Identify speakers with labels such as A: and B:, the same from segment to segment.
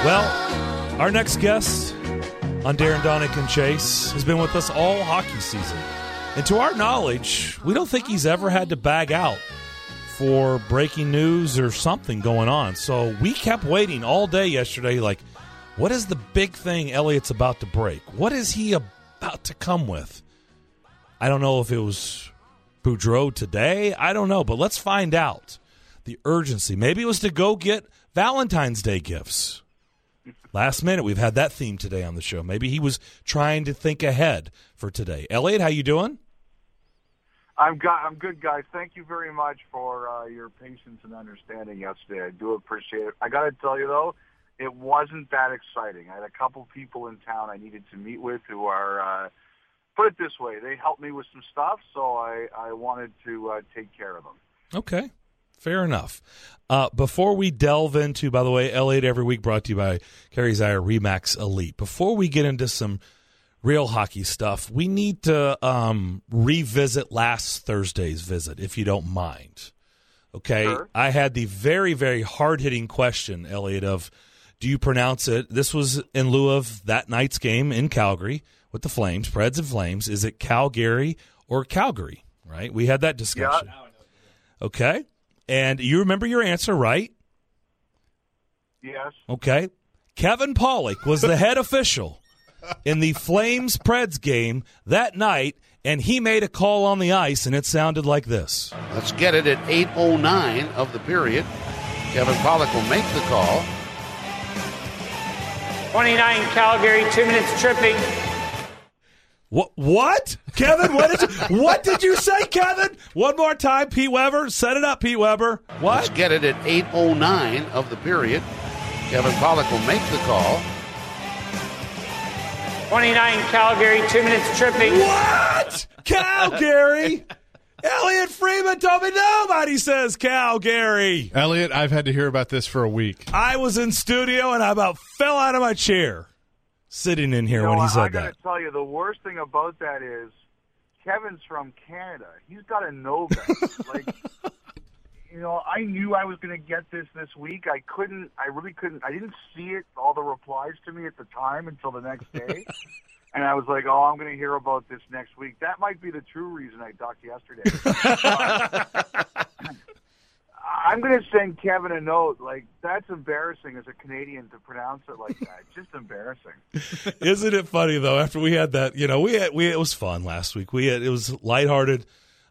A: Well, our next guest on Darren, Donick, and Chase has been with us all hockey season. And to our knowledge, we don't think he's ever had to bag out for breaking news or something going on. So we kept waiting all day yesterday, like, what is the big thing Elliott's about to break? What is he about to come with? I don't know if it was Boudreau today. I don't know, but let's find out. The urgency. Maybe it was to go get Valentine's Day gifts. Last minute, we've had that theme today on the show. Maybe he was trying to think ahead for today. Elliott, how you doing?
B: I'm good, guys. Thank you very much for your patience and understanding yesterday. I do appreciate it. I got to tell you, though, it wasn't that exciting. I had a couple people in town I needed to meet with who are, put it this way, they helped me with some stuff, so I wanted to take care of them.
A: Okay. Fair enough. Before we delve into, by the way, Elliott every week brought to you by Carrie's Ire Remax Elite. Before we get into some real hockey stuff, we need to revisit last Thursday's visit, if you don't mind. Okay?
B: Sure.
A: I had the very, very hard-hitting question, Elliott, of do you pronounce it? This was in lieu of that night's game in Calgary with the Flames, Preds and Flames. Is it Calgary or Calgary, right? We had that discussion.
B: Yeah.
A: Okay? And you remember your answer, right?
B: Yes.
A: Okay. Kevin Pollock was the head official in the Flames-Preds game that night, and he made a call on the ice, and it sounded like this.
C: Let's get it at 8:09 of the period. Kevin Pollock will make the call.
D: 29 Calgary, 2 minutes tripping.
A: What? Kevin, what did you say, Kevin? One more time, Pete Weber. Set it up, Pete Weber. What?
C: Let's get it at 8:09 of the period. Kevin Pollock will make the call.
D: 29 Calgary, 2 minutes tripping.
A: What? Calgary? Elliott Freeman told me nobody says Calgary.
E: Elliott, I've had to hear about this for a week.
A: I was in studio and I about fell out of my chair sitting in here when he said
B: I got
A: that.
B: to tell you, the worst thing about that is Kevin's from Canada. He's got to know that. I knew I was going to get this week. I really couldn't. I didn't see it, all the replies to me at the time until the next day. And I was like, I'm going to hear about this next week. That might be the true reason I talked yesterday. I'm going to send Kevin a note. That's embarrassing as a Canadian to pronounce it like that. Just embarrassing.
A: Isn't it funny, though, after we had that, it was fun last week. It was lighthearted,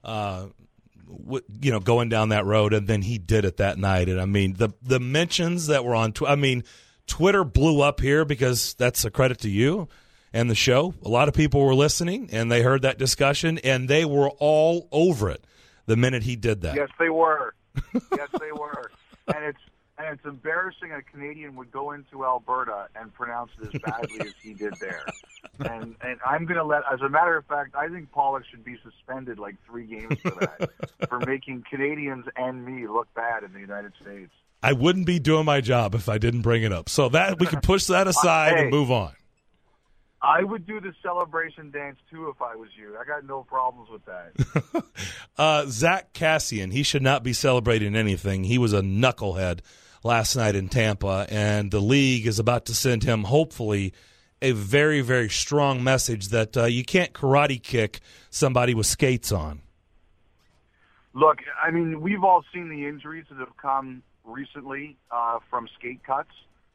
A: going down that road, and then he did it that night. And, I mean, the mentions that were on Twitter blew up here because that's a credit to you and the show. A lot of people were listening, and they heard that discussion, and they were all over it the minute he did that.
B: Yes, they were. Yes, they were. And it's embarrassing a Canadian would go into Alberta and pronounce it as badly as he did there. And I'm going to as a matter of fact, I think Pollock should be suspended 3 games for that, for making Canadians and me look bad in the United States.
A: I wouldn't be doing my job if I didn't bring it up. So that we can push that aside and move on.
B: I would do the celebration dance, too, if I was you. I got no problems with that.
A: Zach Cassian, he should not be celebrating anything. He was a knucklehead last night in Tampa, and the league is about to send him, hopefully, a very, very strong message that you can't karate kick somebody with skates on.
B: Look, I mean, we've all seen the injuries that have come recently from skate cuts.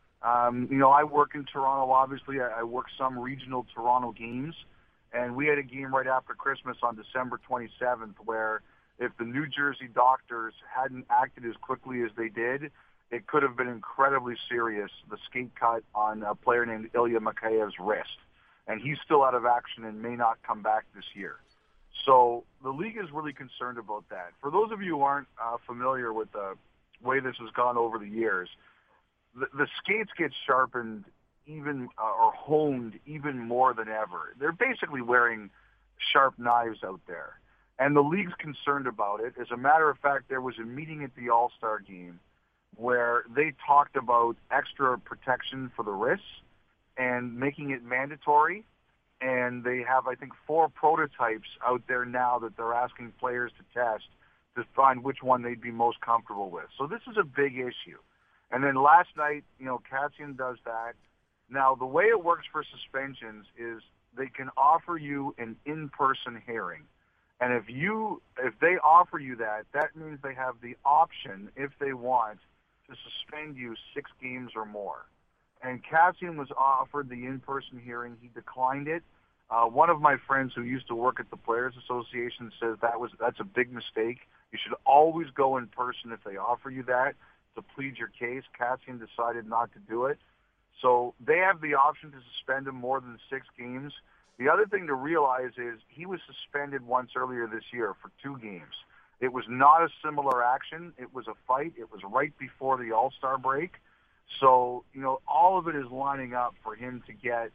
B: I work in Toronto, obviously. I work some regional Toronto games, and we had a game right after Christmas on December 27th where if the New Jersey doctors hadn't acted as quickly as they did, it could have been incredibly serious, the skate cut on a player named Ilya Makheyev's wrist. And he's still out of action and may not come back this year. So the league is really concerned about that. For those of you who aren't familiar with the way this has gone over the years, the skates get sharpened even or honed even more than ever. They're basically wearing sharp knives out there. And the league's concerned about it. As a matter of fact, there was a meeting at the All-Star game where they talked about extra protection for the wrists and making it mandatory. And they have, I think, 4 prototypes out there now that they're asking players to test to find which one they'd be most comfortable with. So this is a big issue. And then last night, Kassian does that. Now, the way it works for suspensions is they can offer you an in-person hearing. And if they offer you that, that means they have the option, if they want, to suspend you 6 games or more. And Kassian was offered the in-person hearing. He declined it. One of my friends who used to work at the Players Association says that's a big mistake. You should always go in person if they offer you that to plead your case. Kassian decided not to do it. So they have the option to suspend him more than 6 games. The other thing to realize is he was suspended once earlier this year for 2 games. It was not a similar action. It was a fight. It was right before the All-Star break. So, all of it is lining up for him to get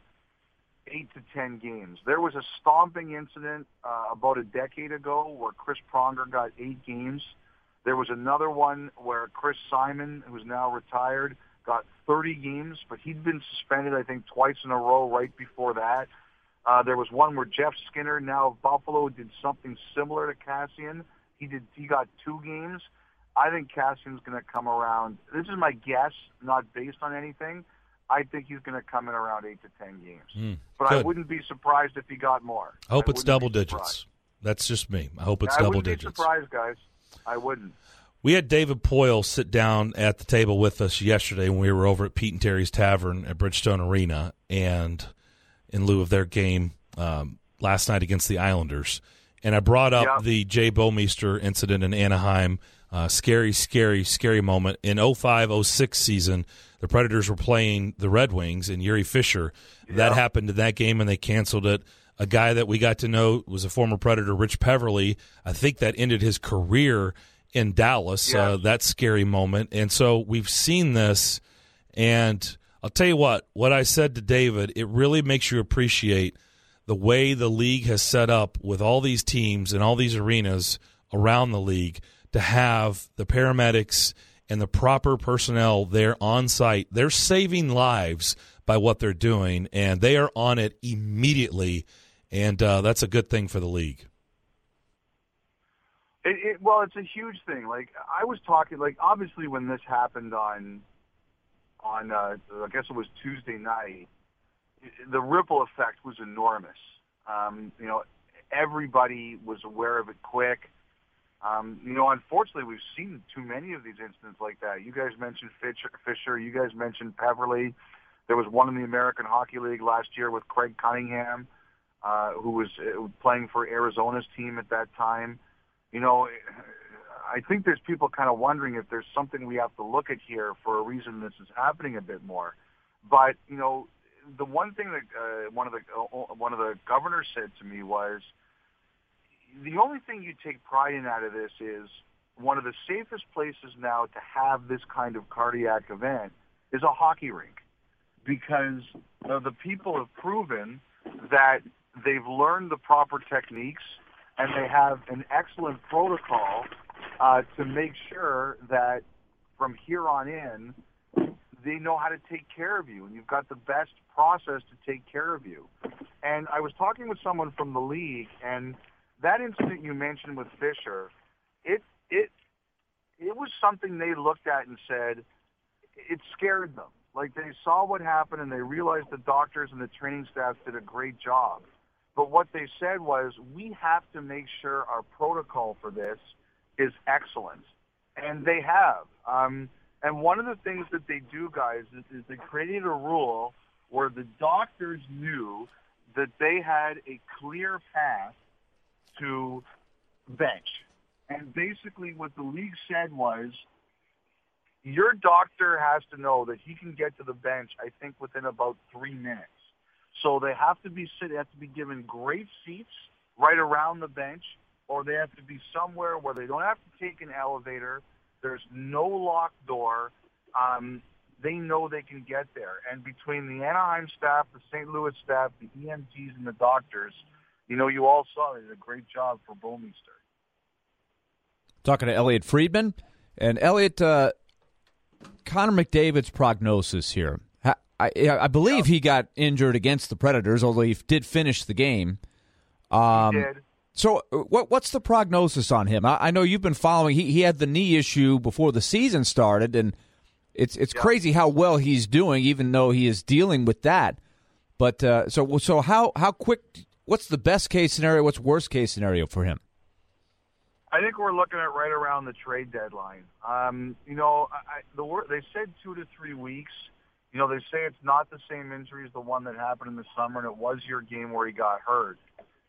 B: 8 to 10 games. There was a stomping incident about a decade ago where Chris Pronger got 8 games. There was another one where Chris Simon, who's now retired, got 30 games, but he'd been suspended, I think, twice in a row right before that. There was one where Jeff Skinner, now of Buffalo, did something similar to Kassian. He got 2 games. I think Kassian's going to come around. This is my guess, not based on anything. I think he's going to come in around 8 to 10 games. But
A: good.
B: I wouldn't be surprised if he got more.
A: I hope it's double digits. That's just me. I hope it's double digits.
B: I wouldn't be surprised, guys. I wouldn't.
A: We had David Poyle sit down at the table with us yesterday when we were over at Pete and Terry's Tavern at Bridgestone Arena, and in lieu of their game last night against the Islanders. And I brought up the Jay Bouwmeester incident in Anaheim. Scary, scary, scary moment. In 05-06 season, the Predators were playing the Red Wings and Yuri Fisher. That happened in that game, and they canceled it. A guy that we got to know was a former Predator, Rich Peverly. I think that ended his career in Dallas, that scary moment. And so we've seen this, and I'll tell you what I said to David, it really makes you appreciate the way the league has set up with all these teams and all these arenas around the league to have the paramedics and the proper personnel there on site. They're saving lives by what they're doing, and they are on it immediately, and that's a good thing for the league.
B: Well, it's a huge thing. Like, I was talking, obviously when this happened on I guess it was Tuesday night, the ripple effect was enormous. Everybody was aware of it quick. Unfortunately, we've seen too many of these incidents like that. You guys mentioned Fisher. You guys mentioned Peverly. There was one in the American Hockey League last year with Craig Cunningham, who was playing for Arizona's team at that time. I think there's people kind of wondering if there's something we have to look at here for a reason this is happening a bit more. But, the one thing that one of the governors said to me was, the only thing you take pride in out of this is one of the safest places now to have this kind of cardiac event is a hockey rink, because the people have proven that they've learned the proper techniques and they have an excellent protocol to make sure that from here on in, they know how to take care of you, and you've got the best process to take care of you. And I was talking with someone from the league, and that incident you mentioned with Fisher, it was something they looked at and said it scared them. Like, they saw what happened and they realized the doctors and the training staff did a great job. But what they said was, we have to make sure our protocol for this is excellent. And they have. And one of the things that they do, guys, is they created a rule where the doctors knew that they had a clear path to bench. And basically what the league said was, your doctor has to know that he can get to the bench, I think, within about 3 minutes. So they have to be given great seats right around the bench, or they have to be somewhere where they don't have to take an elevator. There's no locked door. They know they can get there. And between the Anaheim staff, the St. Louis staff, the EMTs, and the doctors, you all saw they did a great job for Bouwmeester.
F: Talking to Elliot Friedman. And Elliot, Connor McDavid's prognosis here. I believe he got injured against the Predators, although he did finish the game.
B: He did.
F: So what's the prognosis on him? I know you've been following. He had the knee issue before the season started, and It's crazy how well he's doing, even though he is dealing with that. But so how quick? What's the best case scenario? What's worst case scenario for him?
B: I think we're looking at right around the trade deadline. They said 2 to 3 weeks. They say it's not the same injury as the one that happened in the summer, and it was your game where he got hurt.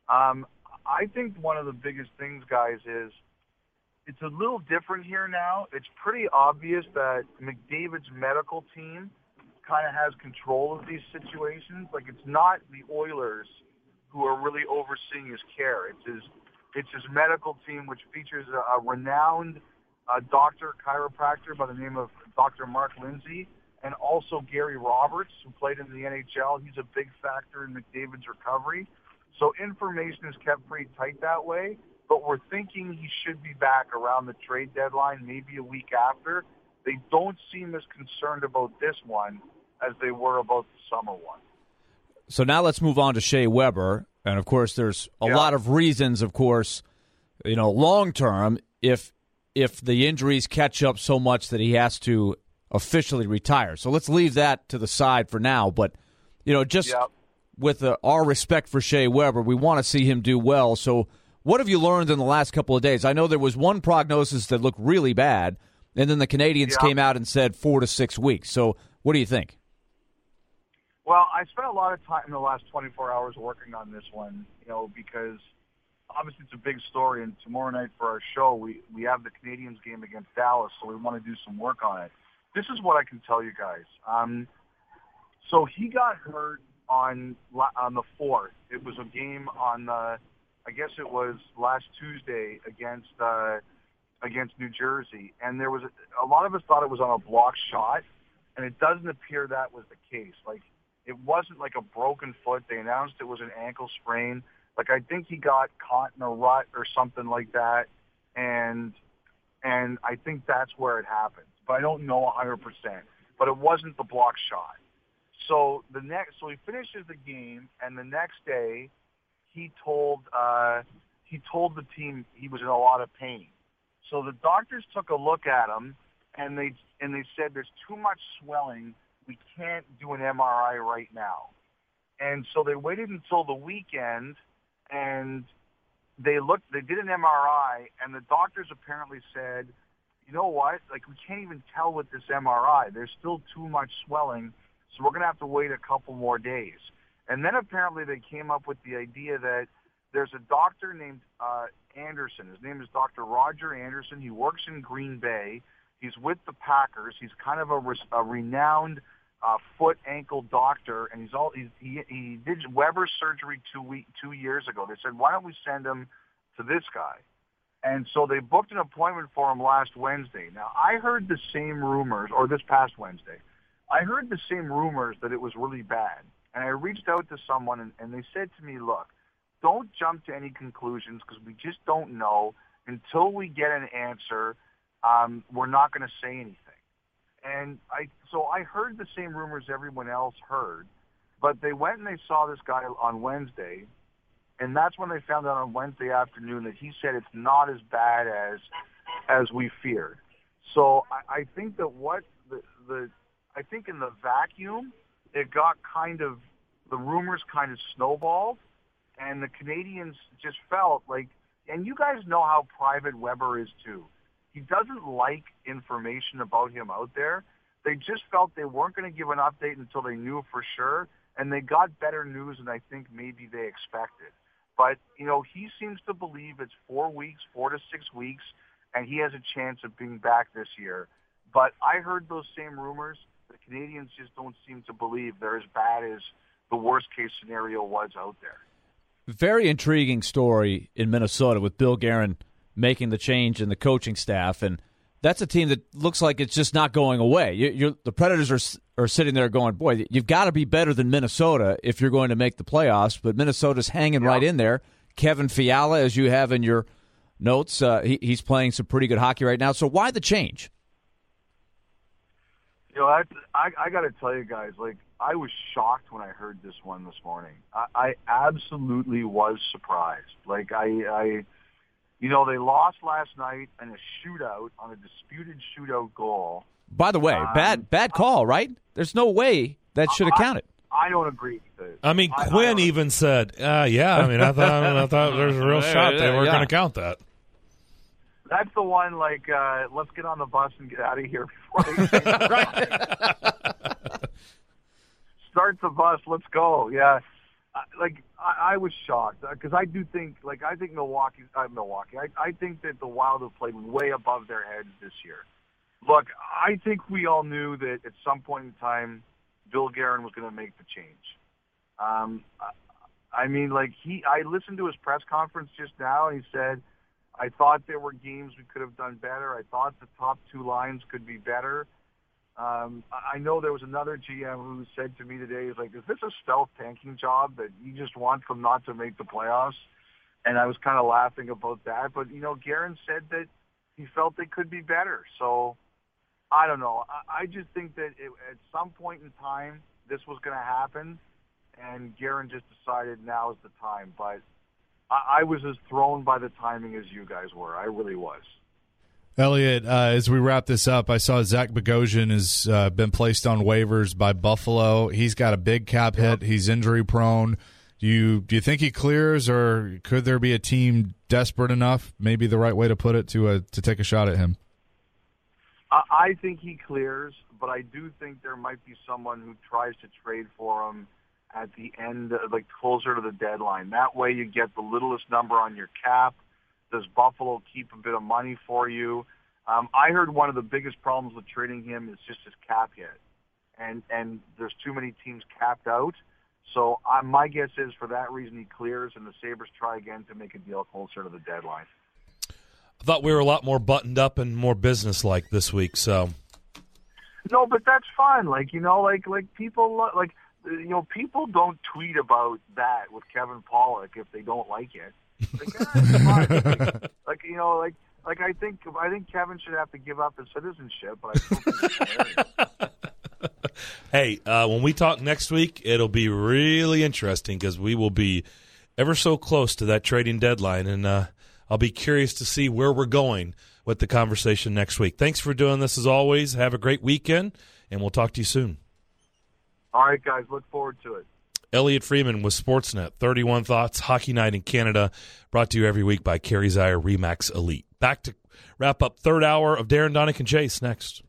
B: I think one of the biggest things, guys, is it's a little different here now. It's pretty obvious that McDavid's medical team kind of has control of these situations. Like, it's not the Oilers who are really overseeing his care. It's his medical team, which features a renowned doctor, chiropractor by the name of Dr. Mark Lindsay, and also Gary Roberts, who played in the NHL. He's a big factor in McDavid's recovery. So information is kept pretty tight that way, but we're thinking he should be back around the trade deadline, maybe a week after. They don't seem as concerned about this one as they were about the summer one.
F: So now let's move on to Shea Weber. And, of course, there's a lot of reasons, of course, long term, if the injuries catch up so much that he has to officially retire. So let's leave that to the side for now. But, with our respect for Shea Weber, we want to see him do well. So what have you learned in the last couple of days? I know there was one prognosis that looked really bad, and then the Canadians came out and said 4 to 6 weeks. So what do you think?
B: Well, I spent a lot of time in the last 24 hours working on this one, because obviously it's a big story, and tomorrow night for our show, we have the Canadians game against Dallas, so we want to do some work on it. This is what I can tell you guys. So he got hurt on the 4th. It was a game on I guess it was last Tuesday against New Jersey, and there was a lot of us thought it was on a block shot, and it doesn't appear that was the case. Like, it wasn't like a broken foot. They announced it was an ankle sprain. Like, I think he got caught in a rut or something like that, and I think that's where it happened. But I don't know 100%. But it wasn't the block shot. So he finishes the game, and the next day, he told the team he was in a lot of pain. So the doctors took a look at him, and they said there's too much swelling. We can't do an MRI right now. And so they waited until the weekend, and they did an MRI, and the doctors apparently said, you know what, like, we can't even tell with this MRI. There's still too much swelling, so we're going to have to wait a couple more days. And then apparently they came up with the idea that there's a doctor named Anderson. His name is Dr. Roger Anderson. He works in Green Bay. He's with the Packers. He's kind of a renowned foot ankle doctor, and he did Weber's surgery 2 years ago. They said, why don't we send him to this guy? And so they booked an appointment for him last Wednesday. Now, I heard the same rumors, or this past Wednesday, I heard the same rumors that it was really bad. And I reached out to someone, and they said to me, look, don't jump to any conclusions because we just don't know. Until we get an answer, we're not going to say anything. And so I heard the same rumors everyone else heard, but they went and they saw this guy on Wednesday, and that's when they found out on Wednesday afternoon that he said it's not as bad as we feared. So I think that I think in the vacuum, it got the rumors kind of snowballed, and the Canadians just felt like, and you guys know how private Weber is too. He doesn't like information about him out there. They just felt they weren't going to give an update until they knew for sure, and they got better news than I think maybe they expected. But, he seems to believe it's 4 to 6 weeks, and he has a chance of being back this year. But I heard those same rumors. The Canadians just don't seem to believe they're as bad as the worst-case scenario was out there.
F: Very intriguing story in Minnesota with Bill Guerin making the change in the coaching staff, and that's a team that looks like it's just not going away. The Predators are sitting there going, boy, you've got to be better than Minnesota if you're going to make the playoffs, but Minnesota's hanging right in there. Kevin Fiala, as you have in your notes, he's playing some pretty good hockey right now. So why the change?
B: I got to tell you guys, I was shocked when I heard this one this morning. I absolutely was surprised. They lost last night in a shootout on a disputed shootout goal
F: By the way, bad call, right? There's no way that should have counted.
B: I don't agree with it.
A: I mean, Quinn even said, yeah. I mean, I thought there's a real shot they weren't going to count that.
B: That's the one, like, let's get on the bus and get out of here before they start the bus. Let's go. Yeah. I was shocked because I do think, I think Milwaukee. I think that the Wild have played way above their heads this year. Look, I think we all knew that at some point in time, Bill Guerin was going to make the change. I mean, I listened to his press conference just now, and he said, I thought there were games we could have done better. I thought the top two lines could be better. I know there was another GM who said to me today, is this a stealth tanking job that you just want them not to make the playoffs? And I was kind of laughing about that. But, Guerin said that he felt they could be better. So, I don't know. I just think that at some point in time, this was going to happen, and Guerin just decided now is the time. But I was as thrown by the timing as you guys were. I really was.
E: Elliot, as we wrap this up, I saw Zach Bogosian has been placed on waivers by Buffalo. He's got a big cap hit. He's injury prone. Do you think he clears, or could there be a team desperate enough, maybe the right way to put it, to take a shot at him?
B: I think he clears, but I do think there might be someone who tries to trade for him at the end, closer to the deadline. That way you get the littlest number on your cap. Does Buffalo keep a bit of money for you? I heard one of the biggest problems with trading him is just his cap hit. And there's too many teams capped out. So my guess is for that reason he clears, and the Sabres try again to make a deal closer to the deadline.
A: I thought we were a lot more buttoned up and more business-like this week. So,
B: no, but that's fun. People people don't tweet about that with Kevin Pollak if they don't like it. I think Kevin should have to give up his citizenship, but I still think it's hilarious.
A: Hey, when we talk next week, it'll be really interesting because we will be ever so close to that trading deadline, and I'll be curious to see where we're going with the conversation next week. Thanks for doing this as always. Have a great weekend, and we'll talk to you soon.
B: All right, guys. Look forward to it.
A: Elliot Friedman with Sportsnet, 31 Thoughts, Hockey Night in Canada, brought to you every week by Kerry Zeier Remax Elite. Back to wrap up third hour of Darren, Donick, and Chase next.